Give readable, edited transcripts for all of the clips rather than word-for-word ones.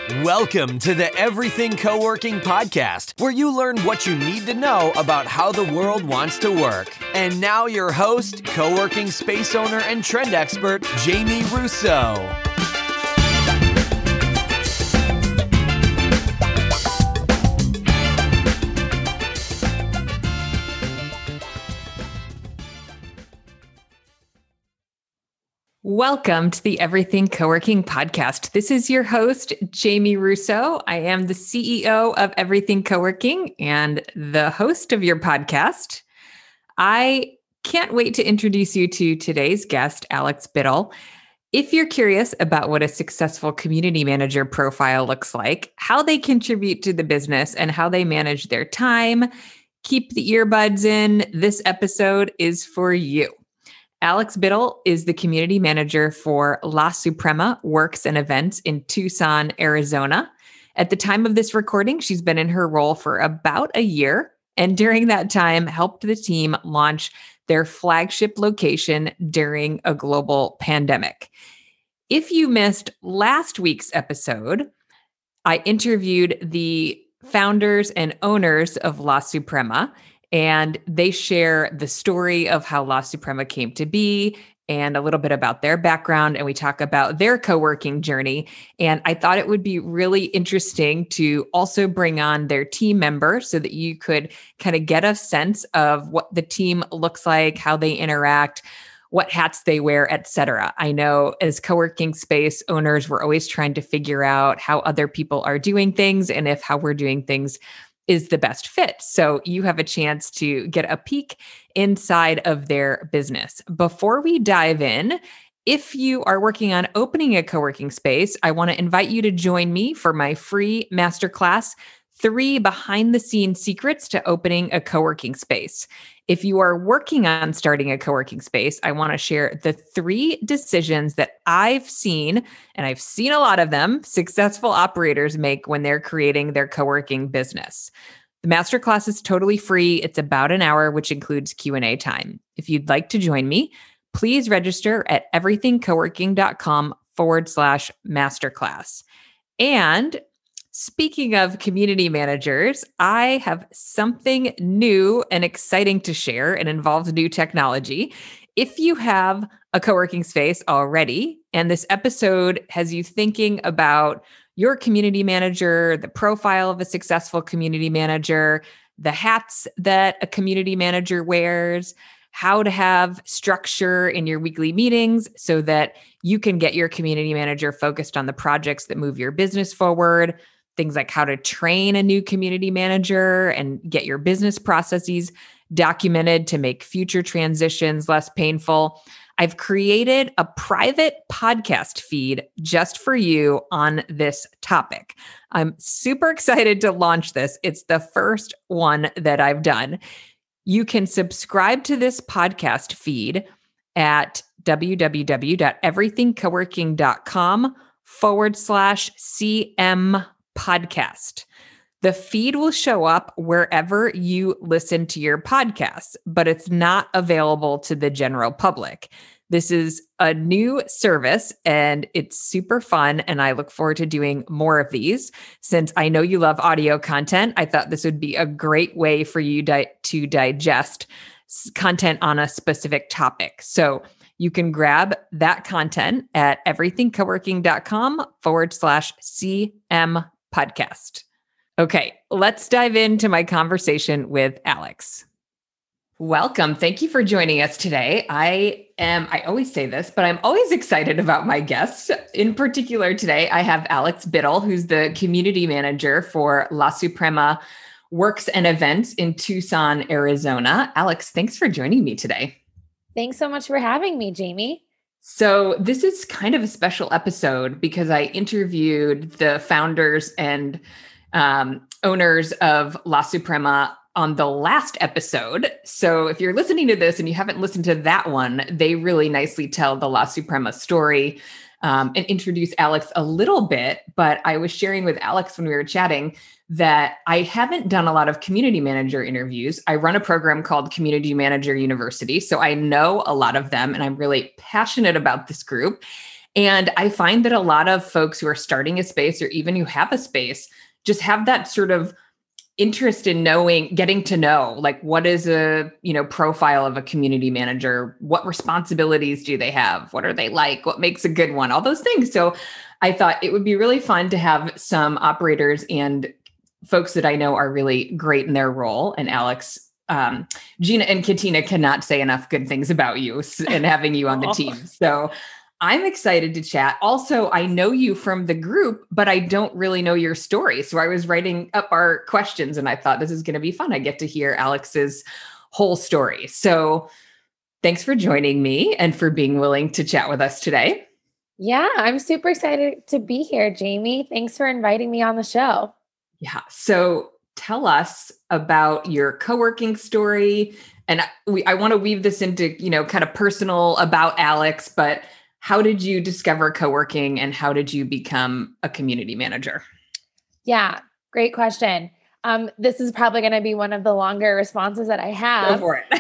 Welcome to the Everything Co-working Podcast, where you learn what you need to know about how the world wants to work. And now your host, co-working space owner and trend expert, Jamie Russo. Welcome to the Everything Co-working Podcast. This is your host, Jamie Russo. I am the CEO of Everything Co-working and the host of your podcast. I can't wait to introduce you to today's guest, Alex Biddle. If you're curious about what a successful community manager profile looks like, how they contribute to the business, and how they manage their time, keep the earbuds in. This episode is for you. Alex Biddle is the community manager for La Suprema Works and Events in Tucson, Arizona. At the time of this recording, she's been in her role for about a year, and during that time helped the team launch their flagship location during a global pandemic. If you missed last week's episode, I interviewed the founders and owners of La Suprema, and they share the story of how La Suprema came to be and a little bit about their background. And we talk about their co-working journey. And I thought it would be really interesting to also bring on their team member so that you could kind of get a sense of what the team looks like, how they interact, what hats they wear, et cetera. I know as co-working space owners, we're always trying to figure out how other people are doing things and if how we're doing things is the best fit. So you have a chance to get a peek inside of their business. Before we dive in, if you are working on opening a co-working space, I want to invite you to join me for my free masterclass, 3 behind-the-scenes secrets to opening a co-working space. If you are working on starting a co-working space, I want to share the 3 decisions that I've seen, and I've seen a lot of them, successful operators make when they're creating their co-working business. The masterclass is totally free. It's about an hour, which includes Q&A time. If you'd like to join me, please register at everythingcoworking.com/masterclass. And speaking of community managers, I have something new and exciting to share and involves new technology. If you have a co-working space already, and this episode has you thinking about your community manager, the profile of a successful community manager, the hats that a community manager wears, how to have structure in your weekly meetings so that you can get your community manager focused on the projects that move your business forward, things like how to train a new community manager and get your business processes documented to make future transitions less painful. I've created a private podcast feed just for you on this topic. I'm super excited to launch this. It's the first one that I've done. You can subscribe to this podcast feed at www.everythingcoworking.com/CM podcast. The feed will show up wherever you listen to your podcasts, but it's not available to the general public. This is a new service and it's super fun. And I look forward to doing more of these. Since I know you love audio content, I thought this would be a great way for you to digest content on a specific topic. So you can grab that content at everythingcoworking.com/CM podcast. Okay, let's dive into my conversation with Alex. Welcome. Thank you for joining us today. I always say this, but I'm always excited about my guests. In particular, today, I have Alex Biddle, who's the community manager for La Suprema Works and Events in Tucson, Arizona. Alex, thanks for joining me today. Thanks so much for having me, Jamie. So this is kind of a special episode because I interviewed the founders and owners of La Suprema on the last episode. So if you're listening to this and you haven't listened to that one, they really nicely tell the La Suprema story and introduce Alex a little bit. But I was sharing with Alex when we were chatting that I haven't done a lot of community manager interviews. I run a program called Community Manager University. So I know a lot of them and I'm really passionate about this group. And I find that a lot of folks who are starting a space or even who have a space just have that sort of interest in getting to know, like, what is a, profile of a community manager? What responsibilities do they have? What are they like? What makes a good one? All those things. So I thought it would be really fun to have some operators and folks that I know are really great in their role. And Alex, Gina and Katina cannot say enough good things about you and having you on the team. So I'm excited to chat. Also, I know you from the group, but I don't really know your story. So I was writing up our questions and I thought this is going to be fun. I get to hear Alex's whole story. So thanks for joining me and for being willing to chat with us today. Yeah, I'm super excited to be here, Jamie. Thanks for inviting me on the show. Yeah. So tell us about your co-working story. And I want to weave this into, kind of personal about Alex, but how did you discover co-working and how did you become a community manager? Yeah, great question. This is probably going to be one of the longer responses that I have. Go for it.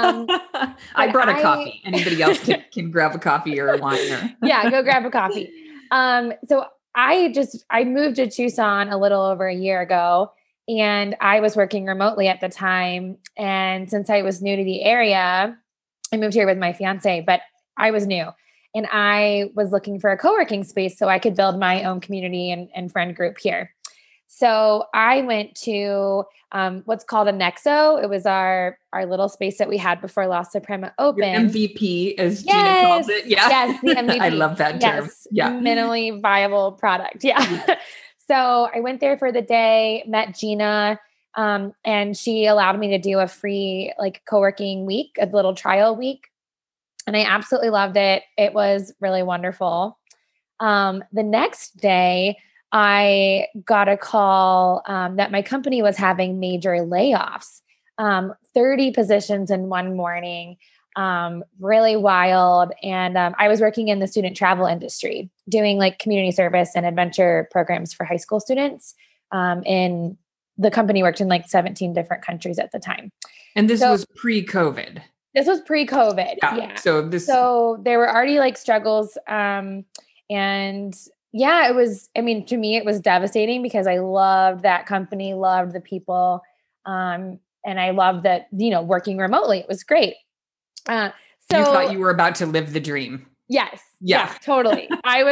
I brought a coffee. Anybody else can grab a coffee or a wine. Yeah, go grab a coffee. So I moved to Tucson a little over a year ago, and I was working remotely at the time. And since I was new to the area, I moved here with my fiance, but I was new. And I was looking for a co-working space so I could build my own community and friend group here. So I went to what's called a Nexo. It was our little space that we had before La Suprema opened. Your MVP, as Gina calls it. Yeah. Yes, the MVP. I love that term. Yeah. Minimally viable product. Yeah. So I went there for the day, met Gina, and she allowed me to do a free co-working week, a little trial week. And I absolutely loved it. It was really wonderful. The next day, I got a call that my company was having major layoffs, 30 positions in one morning, really wild. And I was working in the student travel industry, doing community service and adventure programs for high school students. And the company worked in 17 different countries at the time. And this was pre-COVID. This was pre-COVID. Yeah. So there were already struggles. And yeah, it was, to me, it was devastating because I loved that company, loved the people. And I loved that, working remotely, it was great. So you thought you were about to live the dream. Yes. Yeah, totally.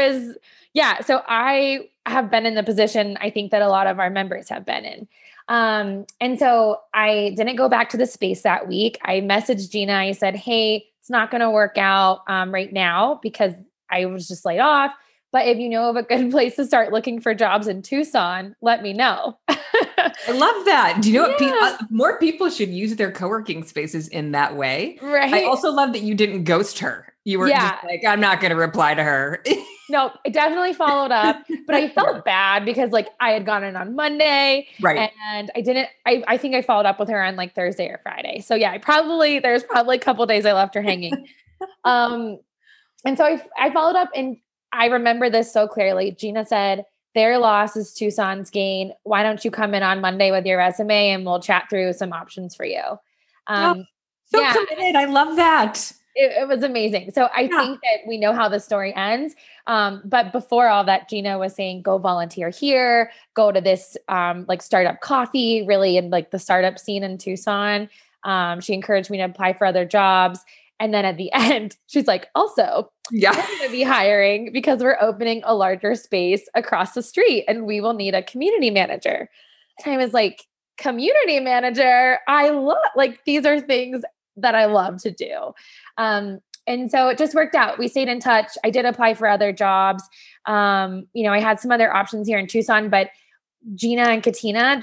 So I have been in the position I think that a lot of our members have been in. And so I didn't go back to the space that week. I messaged Gina. I said, hey, it's not going to work out right now because I was just laid off. But if you know of a good place to start looking for jobs in Tucson, let me know. I love that. Do you know what? More people should use their co-working spaces in that way. Right. I also love that you didn't ghost her. You were just I'm not going to reply to her. No, I definitely followed up, but I felt bad because I had gone in on Monday, right? And I think I followed up with her on Thursday or Friday. So yeah, there's probably a couple of days I left her hanging. And so I followed up, and I remember this so clearly. Gina said, their loss is Tucson's gain. Why don't you come in on Monday with your resume and we'll chat through some options for you? Committed. I love that. It was amazing. So I think that we know how the story ends. But before all that, Gina was saying, go volunteer here, go to this startup coffee, really in the startup scene in Tucson. She encouraged me to apply for other jobs. And then at the end, she's like, also, we're going to be hiring because we're opening a larger space across the street and we will need a community manager. And I was like, community manager? I love, these are things that I love to do. And so it just worked out. We stayed in touch. I did apply for other jobs. I had some other options here in Tucson, but Gina and Katina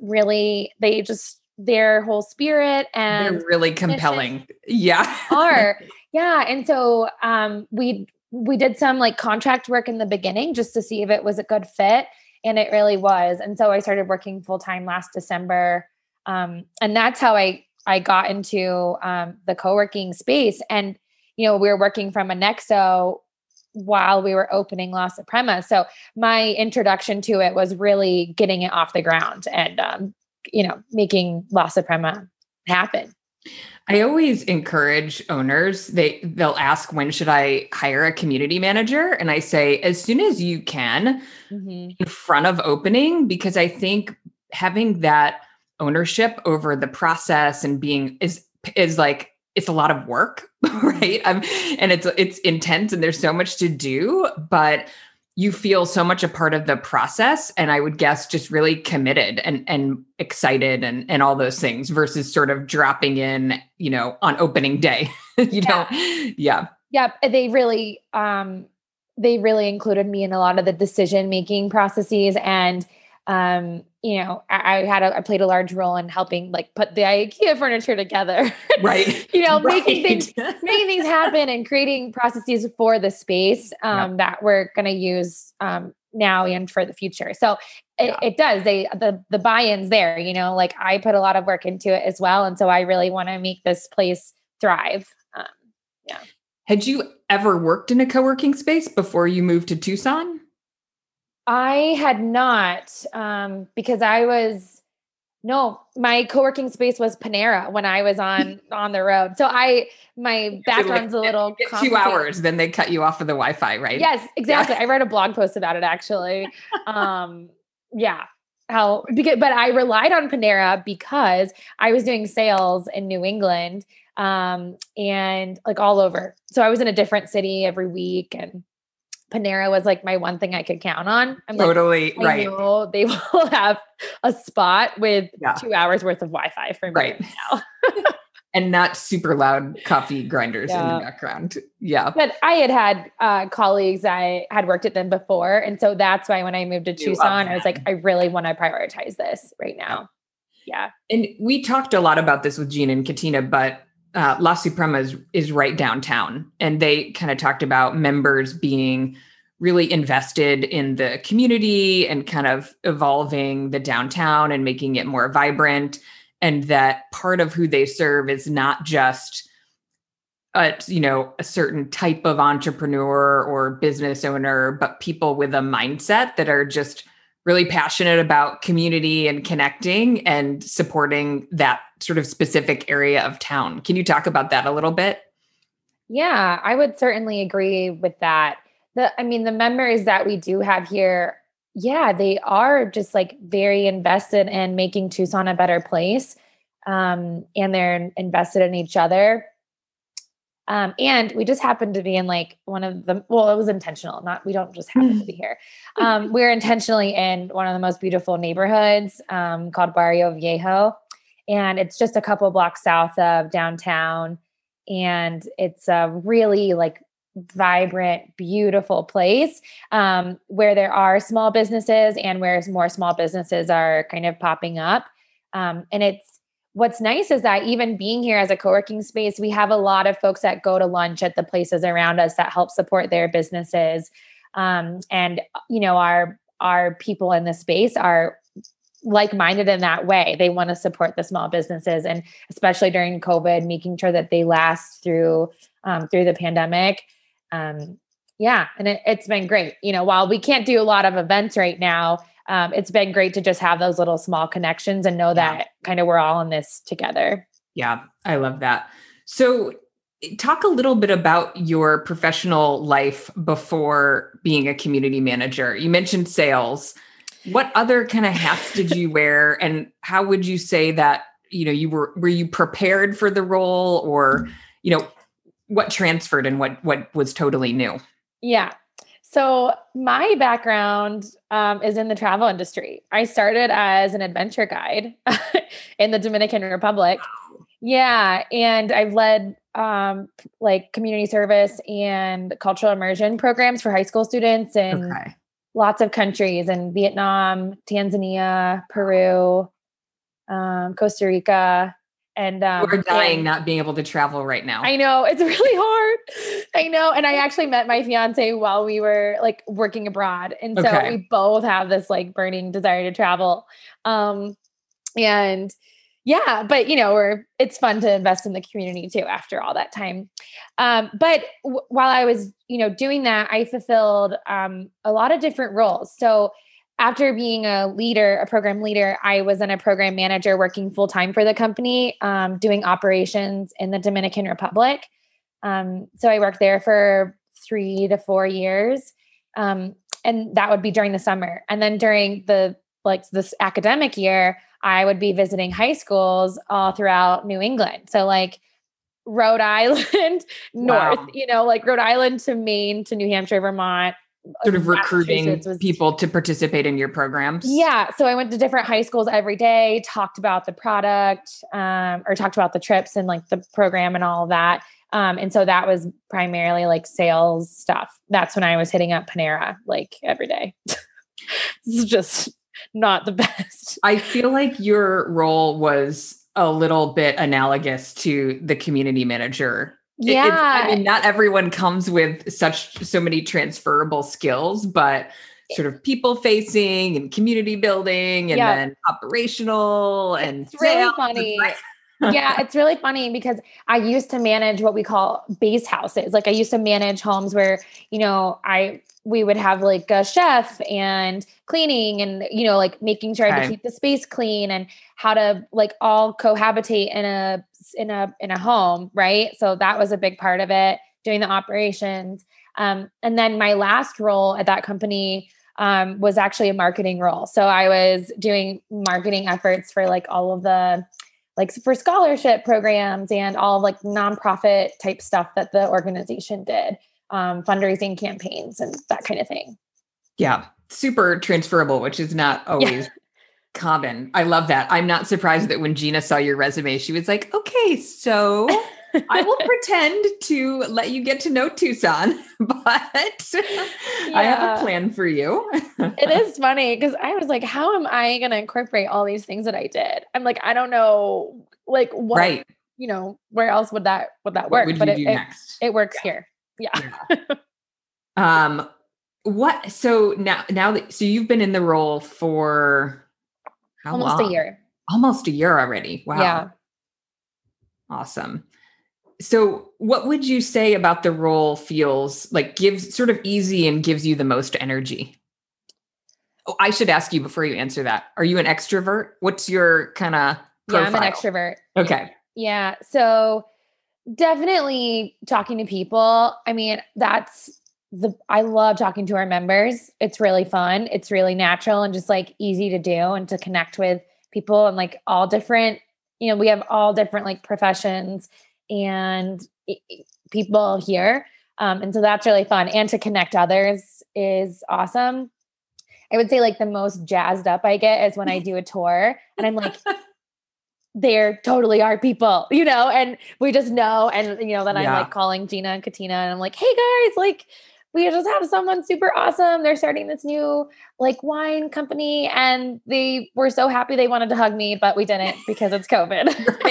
their whole spirit and they're really compelling. Yeah. Are. Yeah. And so, we did some contract work in the beginning just to see if it was a good fit. And it really was. And so I started working full-time last December. And that's how I got into the co-working space. And, we were working from a Nexo while we were opening La Suprema. So my introduction to it was really getting it off the ground and, making La Suprema happen. I always encourage owners, they'll ask, when should I hire a community manager? And I say, as soon as you can, Mm-hmm. in front of opening, because I think having that ownership over the process and being is like, it's a lot of work, right? And it's intense and there's so much to do, but you feel so much a part of the process. And I would guess just really committed and excited and all those things versus sort of dropping in, on opening day, Yeah. Yeah. Yeah. They really included me in a lot of the decision-making processes. And, I played a large role in helping like put the IKEA furniture together, Right. making things happen and creating processes for the space, that we're going to use, now and for the future. So it does, the buy-ins there, like I put a lot of work into it as well. And so I really want to make this place thrive. Yeah. Had you ever worked in a co-working space before you moved to Tucson? I had not, because my co-working space was Panera when I was on the road. So my background's a little get 2 complicated. hours, then they cut you off of the Wi-Fi, right? Yes, exactly. Yeah. I read a blog post about it actually. Yeah. But I relied on Panera because I was doing sales in New England, and like all over. So I was in a different city every week, and Panera was like my one thing I could count on. I'm totally like, right. I know they will have a spot with 2 hours worth of Wi-Fi for me right now. And not super loud coffee grinders in the background. Yeah. But I had colleagues, I had worked at them before. And so that's why when I moved to Tucson, I was like, I really want to prioritize this right now. Yeah. And we talked a lot about this with Gina and Katina, but La Suprema is right downtown. And they kind of talked about members being really invested in the community and kind of evolving the downtown and making it more vibrant. And that part of who they serve is not just a certain type of entrepreneur or business owner, but people with a mindset that are just really passionate about community and connecting and supporting that sort of specific area of town. Can you talk about that a little bit? Yeah, I would certainly agree with that. The members that we do have here, they are just like very invested in making Tucson a better place. And they're invested in each other. And we just happened to be in like one of the, well, it was intentional. We don't just happen to be here. We're intentionally in one of the most beautiful neighborhoods, called Barrio Viejo. And it's just a couple blocks south of downtown. And it's a really like vibrant, beautiful place, where there are small businesses and where more small businesses are kind of popping up. And what's nice is that even being here as a co-working space, we have a lot of folks that go to lunch at the places around us that help support their businesses. And our people in the space are like-minded in that way. They want to support the small businesses, and especially during COVID, making sure that they last through the pandemic. And it's been great. While we can't do a lot of events right now, it's been great to just have those little small connections and know that kind of we're all in this together. Yeah, I love that. So talk a little bit about your professional life before being a community manager. You mentioned sales. What other kind of hats did you wear, and how would you say that, were you prepared for the role, or, what transferred and what was totally new? Yeah. So my background is in the travel industry. I started as an adventure guide in the Dominican Republic. Yeah. And I've led like community service and cultural immersion programs for high school students in lots of countries, in Vietnam, Tanzania, Peru, Costa Rica. And we're dying not being able to travel right now. I know, it's really hard. I know. And I actually met my fiance while we were like working abroad. And so we both have this like burning desire to travel. But it's fun to invest in the community too, after all that time. But while I was, doing that, I fulfilled a lot of different roles. So after being a program leader, I was then a program manager working full time for the company, doing operations in the Dominican Republic. So I worked there for 3 to 4 years. And that would be during the summer. And then during this academic year, I would be visiting high schools all throughout New England. So like Rhode Island, north, like Rhode Island to Maine to New Hampshire, Vermont, sort of recruiting people to participate in your programs. Yeah. So I went to different high schools every day, talked about the product, or talked about the trips and like the program and all of that. And so that was primarily like sales stuff. That's when I was hitting up Panera like every day. It's just not the best. I feel like your role was a little bit analogous to the community manager. Yeah. Not everyone comes with so many transferable skills, but sort of people facing and community building and then operational and it's really funny. Yeah, it's really funny because I used to manage what we call base houses. Like I used to manage homes where, we would have like a chef and cleaning and, like making sure I had to keep the space clean and how to like all cohabitate in a home. Right. So that was a big part of it, doing the operations. And then my last role at that company was actually a marketing role. So I was doing marketing efforts for like all of the, like for scholarship programs and all like nonprofit type stuff that the organization did. Fundraising campaigns and that kind of thing. Yeah. Super transferable, which is not always common. I love that. I'm not surprised that when Gina saw your resume, she was like, okay, so I will pretend to let you get to know Tucson, but I have a plan for you. It is funny because I was like, how am I going to incorporate all these things that I did? I'm like, I don't know, like what, where else would that work? What would you do next? It works here. Yeah. So you've been in the role for how almost long? A year. Almost a year already. Wow. Yeah. Awesome. So what would you say about the role feels like gives sort of easy and gives you the most energy? Oh, I should ask you before you answer that. Are you an extrovert? What's your kind of profile? Yeah, I'm an extrovert. Okay. Yeah. So definitely talking to people. I mean, I love talking to our members. It's really fun. It's really natural and just like easy to do and to connect with people and like all different, we have all different like professions and people here. And so that's really fun. And to connect others is awesome. I would say like the most jazzed up I get is when I do a tour and I'm like, there totally are people, and we just know. And, then I'm like calling Gina and Katina and I'm like, hey guys, like we just have someone super awesome. They're starting this new like wine company and they were so happy they wanted to hug me, but we didn't because it's COVID,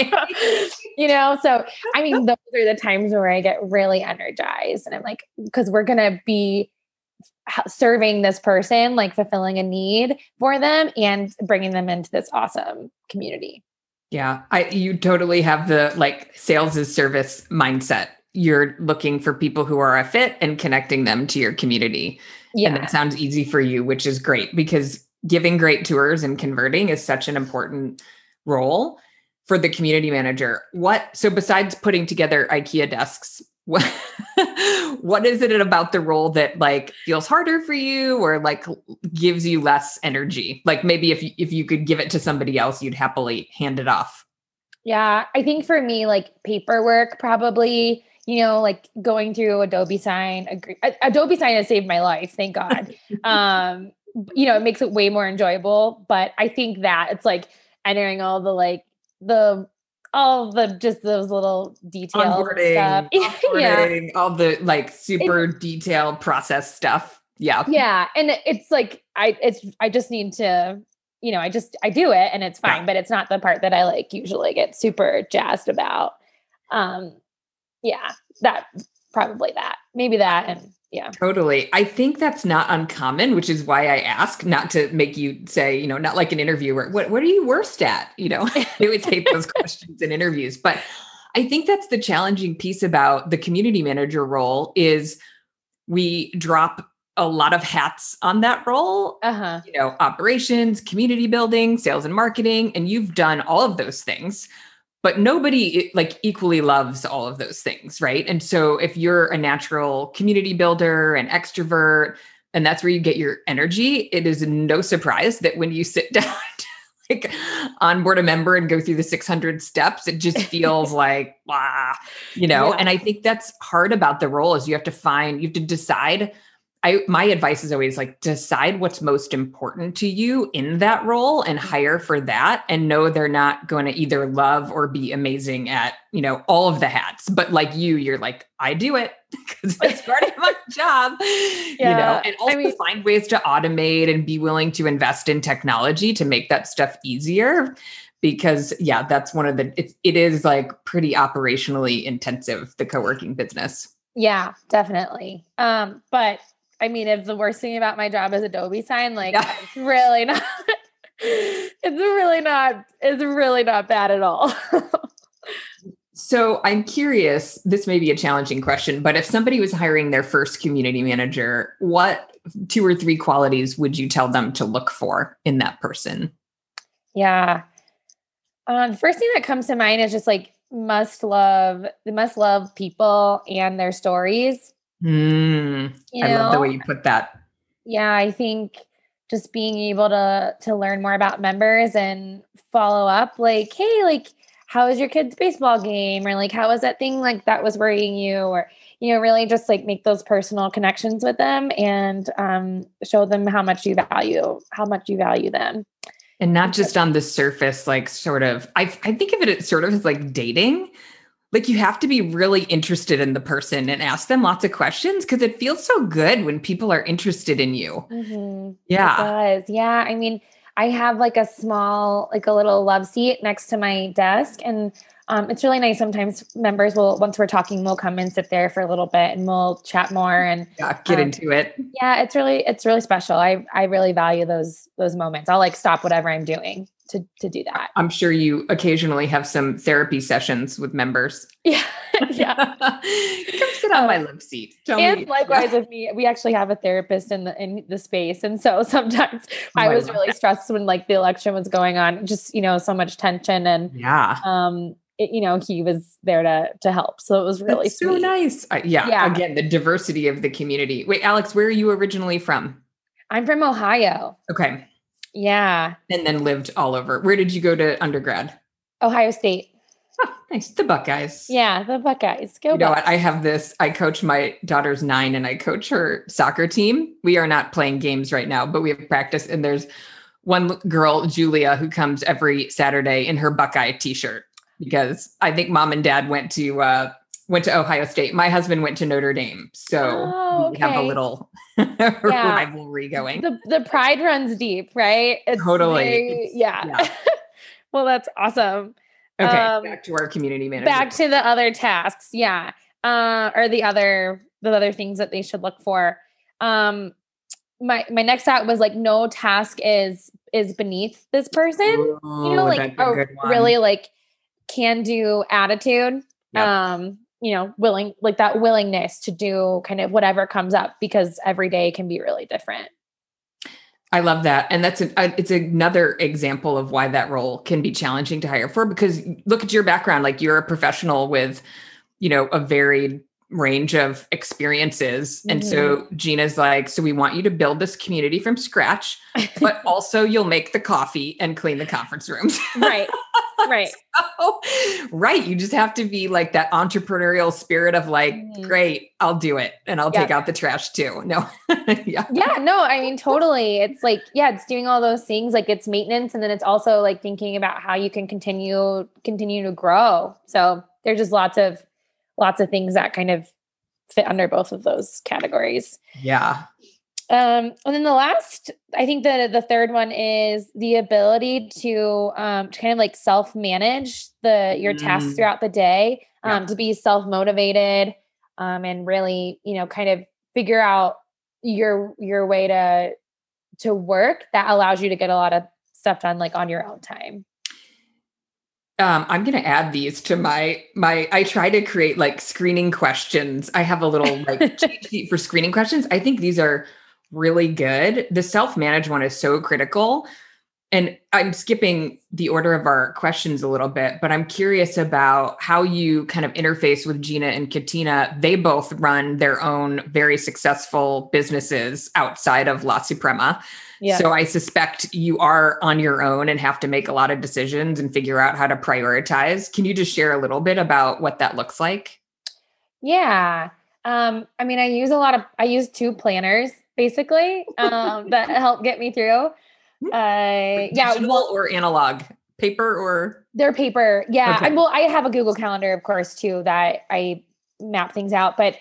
So, I mean, those are the times where I get really energized and I'm like, because we're going to be serving this person, like fulfilling a need for them and bringing them into this awesome community. Yeah. You totally have the like sales as service mindset. You're looking for people who are a fit and connecting them to your community. Yeah. And that sounds easy for you, which is great because giving great tours and converting is such an important role for the community manager. So besides putting together IKEA desks, what is it about the role that like feels harder for you or like gives you less energy? Like maybe if you could give it to somebody else, you'd happily hand it off. Yeah. I think for me, like paperwork, probably, like going through Adobe Sign. Adobe Sign has saved my life. Thank God. It makes it way more enjoyable, but I think that it's like entering all the just those little details onboarding, stuff. All the like super detailed process stuff. Yeah. Yeah. And it's like, I just need to, I do it and it's fine, but it's not the part that I like usually get super jazzed about. Maybe that. And yeah, totally. I think that's not uncommon, which is why I ask, not to make you say, not like an interviewer, what are you worst at? I always hate those questions in interviews, but I think that's the challenging piece about the community manager role is we drop a lot of hats on that role, operations, community building, sales and marketing, and you've done all of those things, but nobody like equally loves all of those things. Right. And so if you're a natural community builder and extrovert, and that's where you get your energy, it is no surprise that when you sit down like onboard a member and go through the 600 steps, it just feels like, and I think that's hard about the role is you have to decide. My advice is always like, decide what's most important to you in that role and hire for that, and know they're not going to either love or be amazing at, all of the hats, but like you're like, I do it because it's part of my job, and also find ways to automate and be willing to invest in technology to make that stuff easier. Because that's one of it is like pretty operationally intensive, the co-working business. Yeah, definitely. But I mean, if the worst thing about my job is Adobe Sign, like it's really not bad at all. So I'm curious, this may be a challenging question, but if somebody was hiring their first community manager, what 2 or 3 qualities would you tell them to look for in that person? Yeah. The first thing that comes to mind is just like they must love people and their stories. I love the way you put that. Yeah, I think just being able to learn more about members and follow up, like, hey, like, how was your kid's baseball game? Or like, how was that thing like that was worrying you? Or, really just like make those personal connections with them and show them how much you value them. And not just on the surface, like sort of, I think of it sort of as like dating. Like you have to be really interested in the person and ask them lots of questions because it feels so good when people are interested in you. Mm-hmm. Yeah. It does. Yeah. I mean, I have like a little love seat next to my desk, and it's really nice. Sometimes members once we're talking, we'll come and sit there for a little bit and we'll chat more and get into it. Yeah. It's really special. I really value those moments. I'll like stop whatever I'm doing to do that. I'm sure you occasionally have some therapy sessions with members. Yeah. Yeah. Come sit on my love seat. Likewise with me, we actually have a therapist in the space. And so sometimes I was really stressed when like the election was going on, just, so much tension and, he was there to help. So it was really sweet. So nice. Again, the diversity of the community. Wait, Alex, where are you originally from? I'm from Ohio. Okay. Yeah. And then lived all over. Where did you go to undergrad? Ohio State. Oh, nice. The Buckeyes. Yeah, the Buckeyes. Go Bucks. You know what? I have this. I coach my daughter's 9 and I coach her soccer team. We are not playing games right now, but we have practice. And there's one girl, Julia, who comes every Saturday in her Buckeye t-shirt because I think mom and dad went to Ohio State. My husband went to Notre Dame. So we have a little rivalry going. The pride runs deep, right? It's totally. Yeah. Well, that's awesome. Okay. Back to our community manager. Back to the other tasks. Yeah. Or the other things that they should look for. My next thought was like, no task is beneath this person. Ooh, like a really like can do attitude. Yep. Willing, like that willingness to do kind of whatever comes up because every day can be really different. I love that. And it's another example of why that role can be challenging to hire for, because look at your background, like you're a professional with, a varied range of experiences. Mm-hmm. And so Gina's like, so we want you to build this community from scratch, but also you'll make the coffee and clean the conference rooms. Right. Right. Right. You just have to be like that entrepreneurial spirit of like, great, I'll do it. And I'll take out the trash too. No. Yeah, no, I mean, totally. It's like, it's doing all those things. Like it's maintenance. And then it's also like thinking about how you can continue to grow. So there's just lots of things that kind of fit under both of those categories. Yeah. And then the last, I think the third one is the ability to kind of like self-manage your tasks throughout the day, to be self-motivated, and really, kind of figure out your way to work that allows you to get a lot of stuff done like on your own time. I'm going to add these to I try to create like screening questions. I have a little like cheat sheet for screening questions. I think these are really good. The self-managed one is so critical. And I'm skipping the order of our questions a little bit, but I'm curious about how you kind of interface with Gina and Katina. They both run their own very successful businesses outside of La Suprema. Yeah. So I suspect you are on your own and have to make a lot of decisions and figure out how to prioritize. Can you just share a little bit about what that looks like? Yeah. I mean, I use 2 planners basically, that help get me through. Digital or analog, paper or? They're paper. Yeah. Okay. I have a Google Calendar, of course, too, that I map things out, but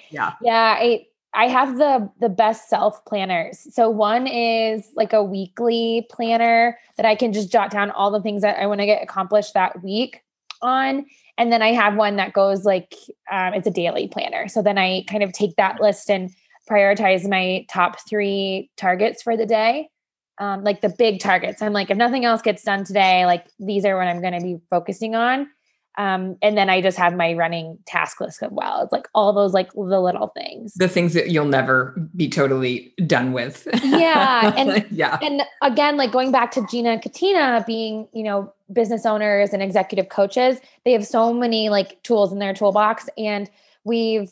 I have the best self planners. So one is like a weekly planner that I can just jot down all the things that I want to get accomplished that week on. And then I have one that goes like, it's a daily planner. So then I kind of take that list and prioritize my top 3 targets for the day. Like the big targets. I'm like, if nothing else gets done today, like these are what I'm going to be focusing on. And then I just have my running task list as well. It's like all those, like the little things, the things that you'll never be totally done with. Yeah. And And again, like going back to Gina and Katina being, business owners and executive coaches, they have so many like tools in their toolbox, and we've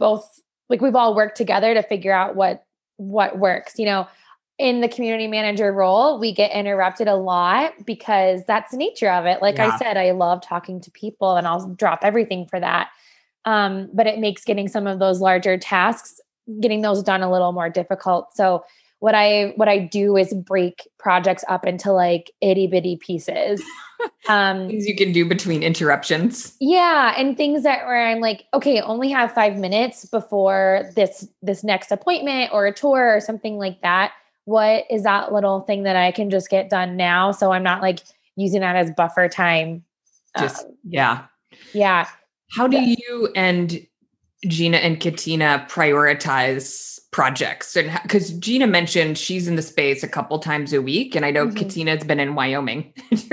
all worked together to figure out what works. In the community manager role, we get interrupted a lot because that's the nature of it. Like I said, I love talking to people and I'll drop everything for that. But it makes getting some of those larger tasks, getting those done a little more difficult. So what I do is break projects up into like itty bitty pieces. Things you can do between interruptions. Yeah. And things where I'm like, okay, only have 5 minutes before this next appointment or a tour or something like that. What is that little thing that I can just get done now? So I'm not like using that as buffer time. Yeah. How do you and Gina and Katina prioritize projects? And because Gina mentioned she's in the space a couple times a week, and I know Katina's been in Wyoming.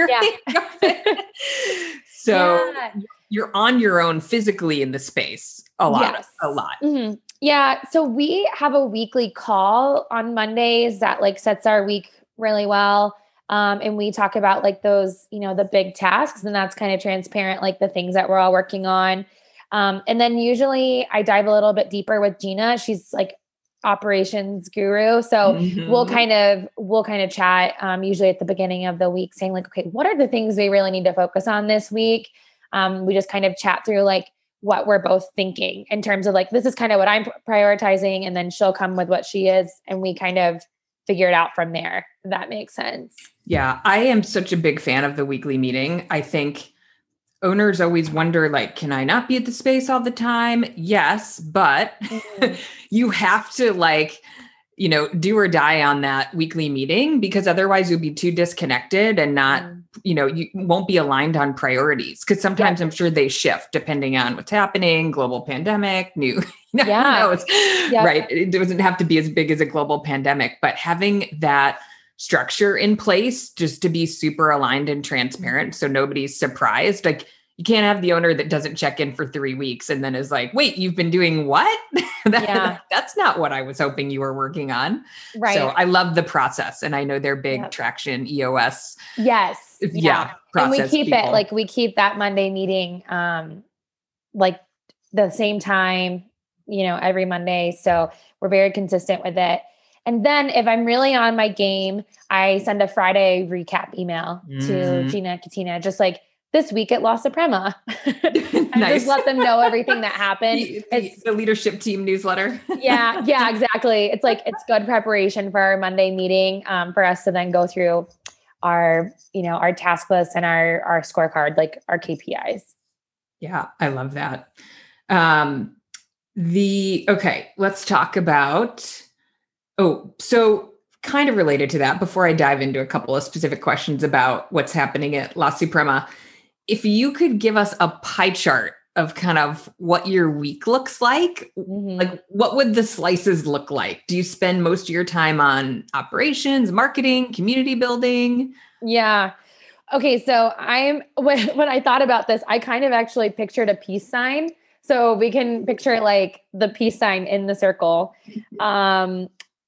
So you're on your own physically in the space a lot. Mm-hmm. Yeah. So we have a weekly call on Mondays that like sets our week really well. And we talk about like those, the big tasks, and that's kind of transparent, like the things that we're all working on. And then usually I dive a little bit deeper with Gina. She's like operations guru. So we'll kind of chat, usually at the beginning of the week, saying like, okay, what are the things we really need to focus on this week? We just kind of chat through like what we're both thinking in terms of like, this is kind of what I'm prioritizing. And then she'll come with what she is, and we kind of figure it out from there. If that makes sense. Yeah. I am such a big fan of the weekly meeting. I think owners always wonder, like, can I not be at the space all the time? Yes, but you have to like, do or die on that weekly meeting, because otherwise you'll be too disconnected and not, you won't be aligned on priorities. Cause sometimes I'm sure they shift depending on what's happening, global pandemic, right. It doesn't have to be as big as a global pandemic, but having that structure in place just to be super aligned and transparent. So nobody's surprised. Like, you can't have the owner that doesn't check in for 3 weeks and then is like, wait, you've been doing what? That's not what I was hoping you were working on. Right. So I love the process. And I know they're big traction EOS. Yes. And we keep people. We keep that Monday meeting, like the same time, every Monday. So we're very consistent with it. And then if I'm really on my game, I send a Friday recap email to Gina and Katina, just like, this week at La Suprema. Just let them know everything that happened. It's the leadership team newsletter. Yeah, exactly. It's like, it's good preparation for our Monday meeting, for us to then go through our task list and our scorecard, like our KPIs. Yeah, I love that. Let's talk about, so kind of related to that, before I dive into a couple of specific questions about what's happening at La Suprema, if you could give us a pie chart of kind of what your week looks like, like what would the slices look like? Do you spend most of your time on operations, marketing, community building? Yeah. Okay. So when I thought about this, I kind of actually pictured a peace sign. So we can picture like the peace sign in the circle.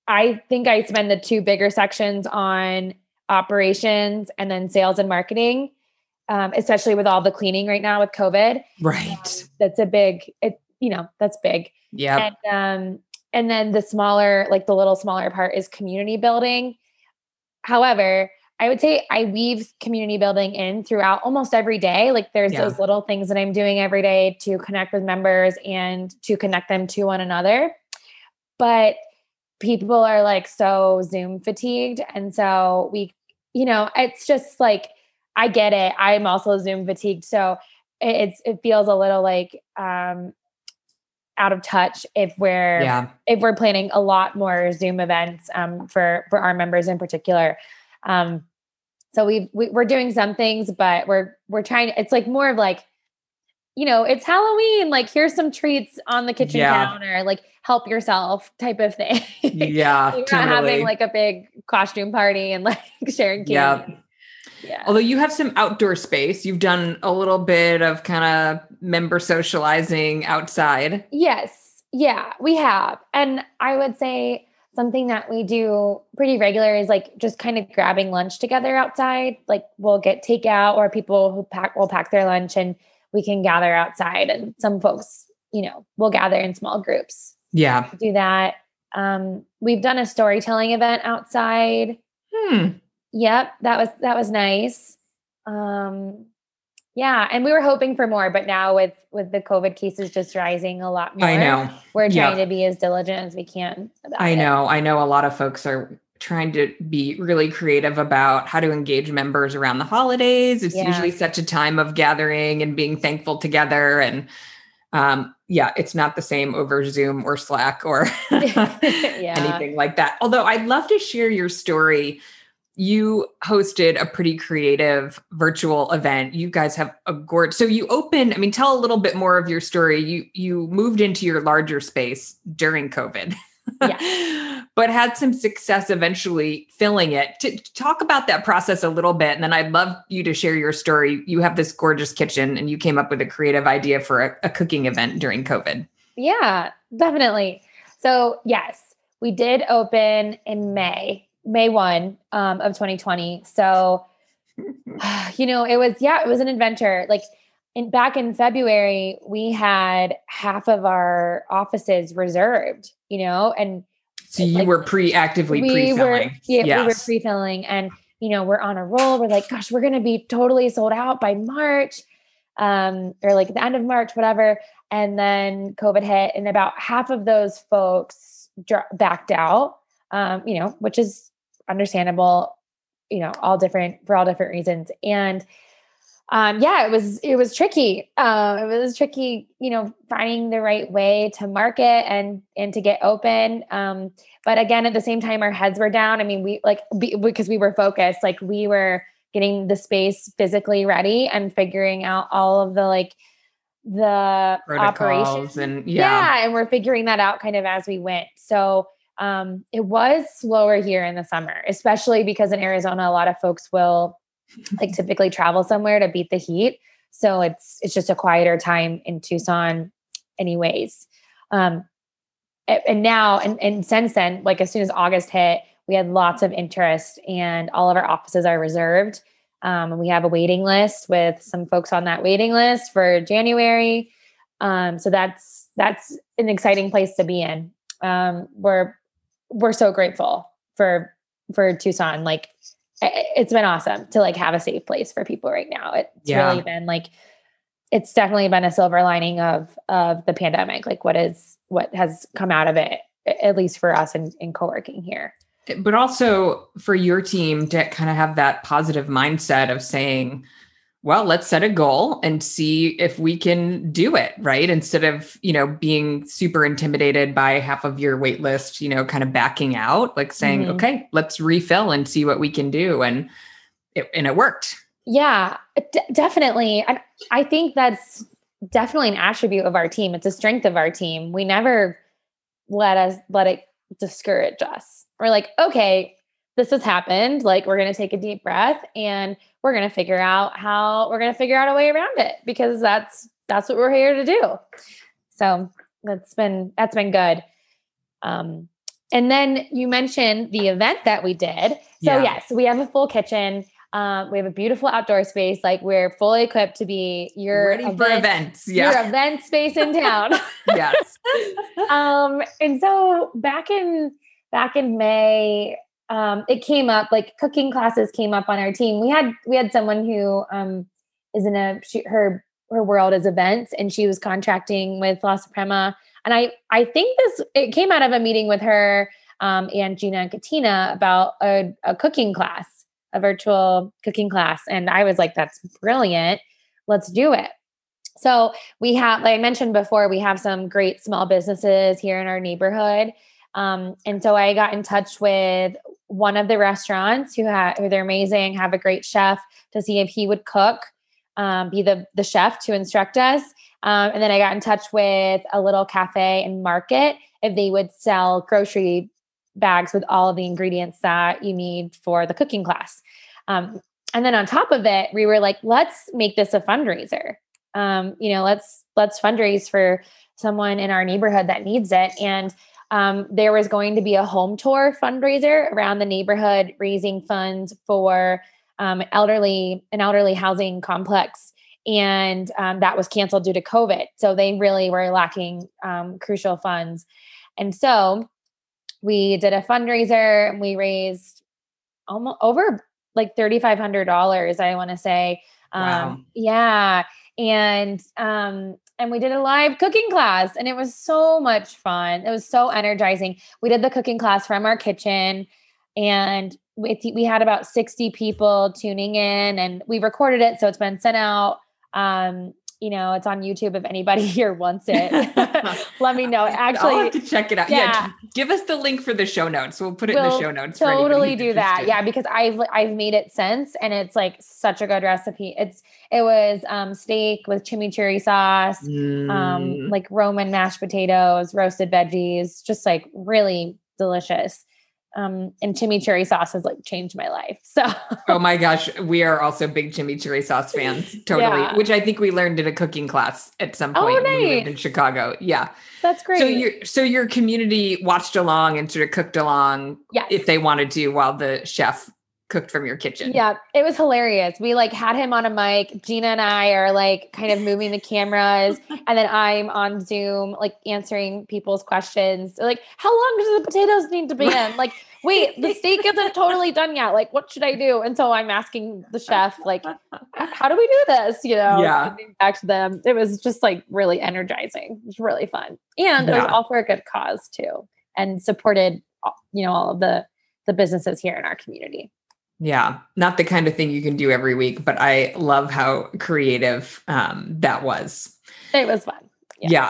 I think I spend the two bigger sections on operations and then sales and marketing, especially with all the cleaning right now with COVID. Right. That's a big, that's big. Yeah. And then the smaller, like the little smaller part is community building. However, I would say I weave community building in throughout almost every day. Like there's those little things that I'm doing every day to connect with members and to connect them to one another. But people are like so Zoom fatigued. And so it's just like, I get it. I'm also Zoom fatigued. So it feels a little like, out of touch if we're planning a lot more Zoom events, for our members in particular. So we're doing some things, but we're trying, it's like more of like, it's Halloween, like here's some treats on the kitchen counter, like help yourself type of thing. Yeah. We're not having like a big costume party and like sharing candy. Yeah. Although you have some outdoor space, you've done a little bit of kind of member socializing outside. Yes. Yeah, we have. And I would say something that we do pretty regular is like just kind of grabbing lunch together outside. Like we'll get takeout, or people who will pack their lunch and we can gather outside, and some folks, will gather in small groups. Yeah. Do that. We've done a storytelling event outside. Yep. That was nice. Yeah. And we were hoping for more, but now with the COVID cases just rising a lot more, I know. We're trying to be as diligent as we can about I know a lot of folks are trying to be really creative about how to engage members around the holidays. It's usually such a time of gathering and being thankful together. And it's not the same over Zoom or Slack or anything like that. Although I'd love to share your story. You hosted a pretty creative virtual event. You guys have a gorgeous, so you opened, tell a little bit more of your story. You moved into your larger space during COVID, but had some success eventually filling it. To talk about that process a little bit. And then I'd love you to share your story. You have this gorgeous kitchen and you came up with a creative idea for a cooking event during COVID. Yeah, definitely. So yes, we did open in May 1 of 2020. So, it was an adventure. Like back in February, we had half of our offices reserved, and so you were actively pre-filling. We were pre-filling, and, we're on a roll. We're like, gosh, we're going to be totally sold out by March, or like the end of March, whatever. And then COVID hit, and about half of those folks backed out, which is understandable, for all different reasons. And, it was tricky. It was tricky, finding the right way to market and to get open. But again, at the same time, our heads were down. Because we were focused, like we were getting the space physically ready and figuring out all of the operations and we're figuring that out kind of as we went. So, it was slower here in the summer, especially because in Arizona, a lot of folks will typically travel somewhere to beat the heat. So it's just a quieter time in Tucson anyways. And now, and since then, like as soon as August hit, we had lots of interest and all of our offices are reserved. And we have a waiting list with some folks on that waiting list for January. So that's an exciting place to be in. We're so grateful for Tucson. Like it's been awesome to have a safe place for people right now. It's really been it's definitely been a silver lining of the pandemic. Like what has come out of it, at least for us in co-working here. But also for your team to kind of have that positive mindset of saying, well, let's set a goal and see if we can do it, right? Instead of, being super intimidated by half of your wait list, kind of backing out, like saying, okay, let's refill and see what we can do. And it worked. Yeah, definitely. And I think that's definitely an attribute of our team. It's a strength of our team. We never let it discourage us. We're like, okay, this has happened. Like, we're going to take a deep breath and we're going to figure out a way around it, because that's what we're here to do. So that's been good. And then you mentioned the event that we did. So yes, we have a full kitchen. We have a beautiful outdoor space. Like we're fully equipped to be your ready for events. Yeah. Your event space in town. Yes. And so back in May, it came up, like cooking classes came up on our team. We had someone who is in her world is events, and she was contracting with La Suprema. And I think it came out of a meeting with her and Gina and Katina about a cooking class, a virtual cooking class. And I was like, that's brilliant. Let's do it. So we have, like I mentioned before, we have some great small businesses here in our neighborhood. And so I got in touch with one of the restaurants who they're amazing, have a great chef, to see if he would cook, be the chef to instruct us. And then I got in touch with a little cafe and market if they would sell grocery bags with all of the ingredients that you need for the cooking class. And then on top of it, we were like, let's make this a fundraiser. Let's fundraise for someone in our neighborhood that needs it. And there was going to be a home tour fundraiser around the neighborhood, raising funds for an elderly housing complex. And that was canceled due to COVID. So they really were lacking crucial funds. And so we did a fundraiser and we raised almost over like $3,500, I want to say. Wow. Yeah. And we did a live cooking class, and it was so much fun. It was so energizing. We did the cooking class from our kitchen, and we had about 60 people tuning in, and we recorded it. So it's been sent out. It's on YouTube if anybody here wants it. Let me know. Actually, I'll have to check it out. Yeah. Give us the link for the show notes. We'll put it in the show notes. Totally do that. Yeah. Because I've made it since, and it's like such a good recipe. It was steak with chimichurri sauce, like Roman mashed potatoes, roasted veggies, just like really delicious. And chimichurri sauce has like changed my life. So, oh my gosh, we are also big chimichurri sauce fans. Totally. Yeah. Which I think we learned in a cooking class at some point when we lived in Chicago. Yeah. That's great. So your community watched along and sort of cooked along if they wanted to, while the chef cooked from your kitchen. Yeah. It was hilarious. We like had him on a mic. Gina and I are like kind of moving the cameras, and then I'm on Zoom, like answering people's questions. They're like, how long do the potatoes need to be in? Like, wait, the steak isn't totally done yet. Like, what should I do? And so I'm asking the chef, like, how do we do this? Back to them. It was just like really energizing. It was really fun. And it was all for a good cause too, and supported, all of the businesses here in our community. Yeah. Not the kind of thing you can do every week, but I love how creative that was. It was fun. Yeah.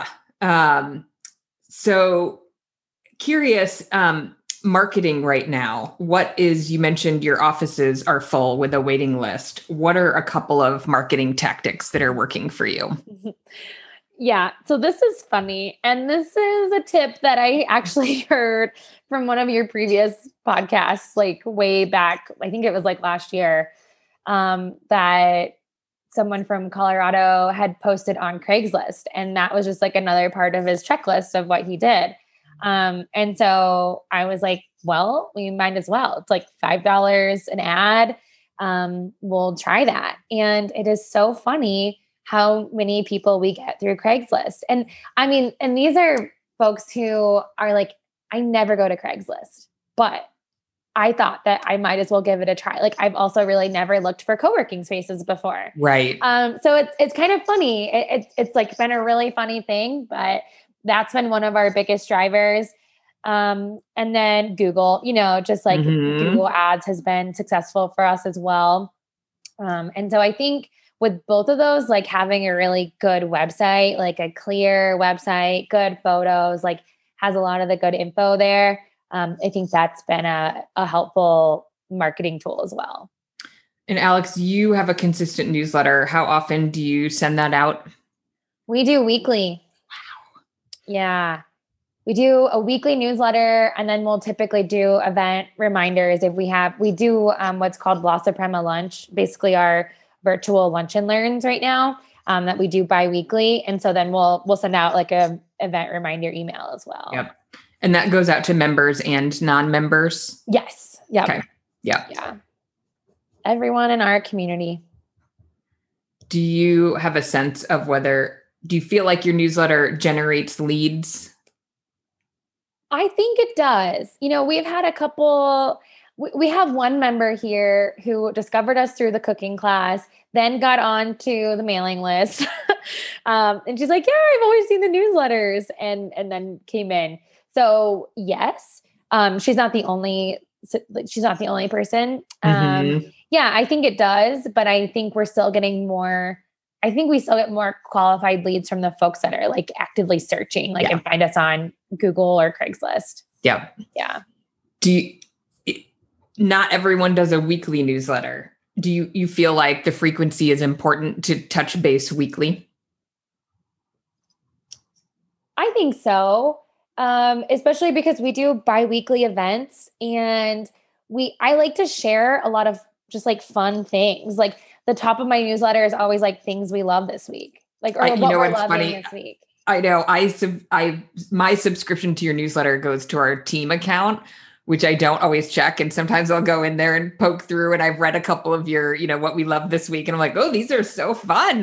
So curious, marketing right now, you mentioned your offices are full with a waiting list. What are a couple of marketing tactics that are working for you? Yeah. So this is funny. And this is a tip that I actually heard from one of your previous podcasts, like way back, I think it was like last year, that someone from Colorado had posted on Craigslist. And that was just like another part of his checklist of what he did. And so I was like, well, we might as well. It's like $5 an ad. We'll try that. And it is so funny how many people we get through Craigslist. And I mean, and these are folks who are like, I never go to Craigslist, but I thought that I might as well give it a try. Like I've also really never looked for co-working spaces before. Right. So it's kind of funny. It's like been a really funny thing, but that's been one of our biggest drivers. And then Google, just like Google Ads has been successful for us as well. And so I think with both of those, like having a really good website, like a clear website, good photos, like has a lot of the good info there. I think that's been a helpful marketing tool as well. And Alex, you have a consistent newsletter. How often do you send that out? We do weekly. Wow. Yeah. We do a weekly newsletter, and then we'll typically do event reminders if we do what's called La Suprema Lunch, basically our virtual lunch and learns right now that we do bi-weekly. And so then we'll send out like a event reminder email as well. Yep. And that goes out to members and non-members? Yes. Yeah. Okay. Yeah. Yeah. Everyone in our community. Do you have a sense of do you feel like your newsletter generates leads? I think it does. We've had a couple, we have one member here who discovered us through the cooking class, then got on to the mailing list. And she's like, yeah, I've always seen the newsletters, and then came in. So yes, she's not the only person. Yeah, I think it does, but I think we still get more qualified leads from the folks that are like actively searching, and find us on Google or Craigslist. Yeah. Yeah. Not everyone does a weekly newsletter. Do you feel like the frequency is important to touch base weekly? I think so. Especially because we do bi-weekly events, and I like to share a lot of just like fun things. Like the top of my newsletter is always like things we love this week, what we're loving this week. I know. My subscription to your newsletter goes to our team account, which I don't always check. And sometimes I'll go in there and poke through, and I've read a couple of your, what we love this week. And I'm like, oh, these are so fun.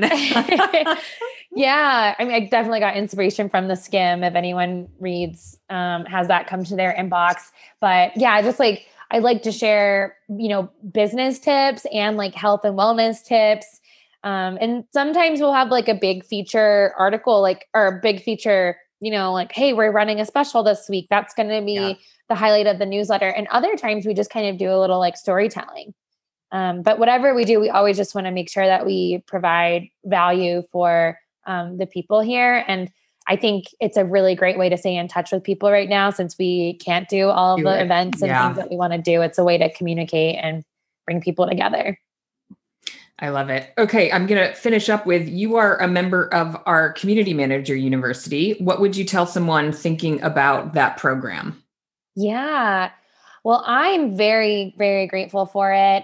Yeah. I mean, I definitely got inspiration from the Skim. If anyone reads, has that come to their inbox. But yeah, just like, I like to share, business tips and like health and wellness tips. And sometimes we'll have like a big feature article, or a big feature, hey, we're running a special this week. That's going to be the highlight of the newsletter. And other times we just kind of do a little like storytelling. But whatever we do, we always just want to make sure that we provide value for the people here. And I think it's a really great way to stay in touch with people right now, since we can't do all of the events and things that we want to do. It's a way to communicate and bring people together. I love it. Okay. I'm going to finish up with, you are a member of our Community Manager University. What would you tell someone thinking about that program? Yeah. Well, I'm very, very grateful for it.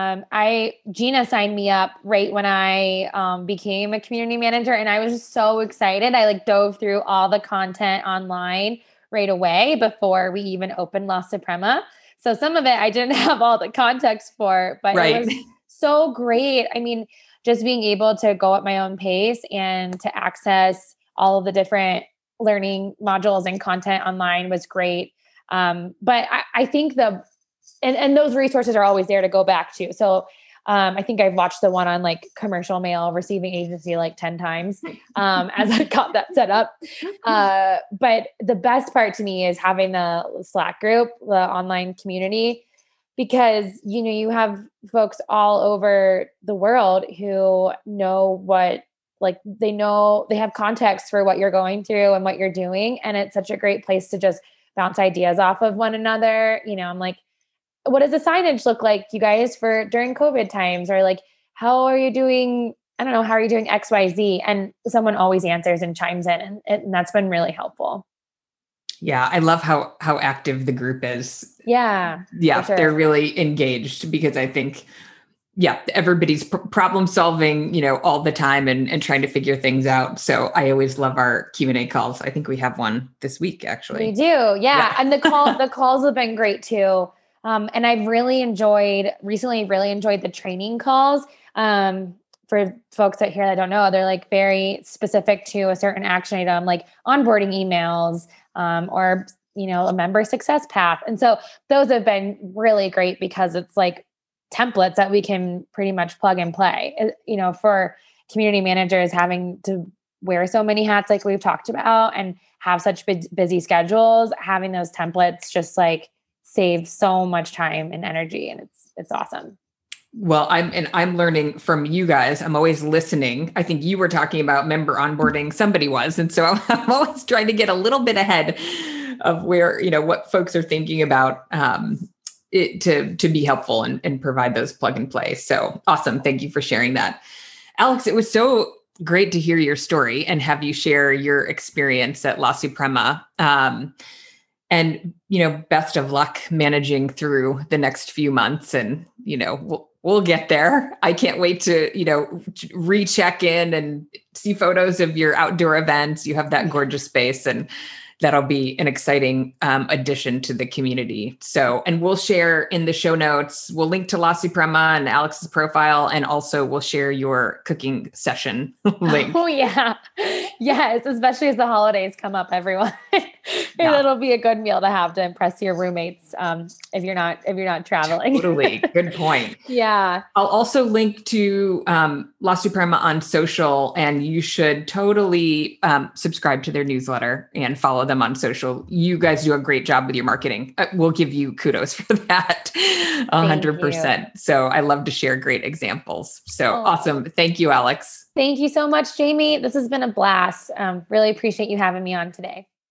Gina signed me up right when I became a community manager, and I was just so excited. I dove through all the content online right away before we even opened La Suprema. So some of it I didn't have all the context for, but It was so great. I mean, just being able to go at my own pace and to access all of the different learning modules and content online was great. But I think and those resources are always there to go back to. So I think I've watched the one on commercial mail receiving agency 10 times as I got that set up. But the best part to me is having the Slack group, the online community, because, you have folks all over the world who know they have context for what you're going through and what you're doing. And it's such a great place to just bounce ideas off of one another. I'm like, what does the signage look like, you guys, for during COVID times? Or how are you doing? I don't know. How are you doing X, Y, Z? And someone always answers and chimes in. And that's been really helpful. Yeah. I love how active the group is. Yeah. Yeah. Sure. They're really engaged, because I think, everybody's problem solving, all the time and trying to figure things out. So I always love our Q&A calls. I think we have one this week, actually. We do. Yeah. And the calls have been great too. And I've really enjoyed the training calls. For folks out here that don't know, they're very specific to a certain action item, like onboarding emails, or, a member success path. And so those have been really great, because it's templates that we can pretty much plug and play, for community managers having to wear so many hats, like we've talked about, and have such busy schedules. Having those templates just save so much time and energy, and it's awesome. Well, I'm learning from you guys. I'm always listening. I think you were talking about member onboarding. Somebody was. And so I'm always trying to get a little bit ahead of where, what folks are thinking about, to be helpful and provide those plug and play. So awesome. Thank you for sharing that. Alex, it was so great to hear your story and have you share your experience at La Suprema. And, best of luck managing through the next few months, and, we'll get there. I can't wait to, recheck in and see photos of your outdoor events. You have that gorgeous space, and that'll be an exciting addition to the community. So, and we'll share in the show notes, we'll link to La Suprema and Alex's profile, and also we'll share your cooking session link. Oh yeah. Yes. Especially as the holidays come up, everyone. It'll be a good meal to have to impress your roommates. If you're not traveling. Totally. Good point. Yeah. I'll also link to La Suprema on social, and you should totally subscribe to their newsletter and follow them on social. You guys do a great job with your marketing. We'll give you kudos for that 100%. So I love to share great examples. So awesome. Thank you, Alex. Thank you so much, Jamie. This has been a blast. Really appreciate you having me on today.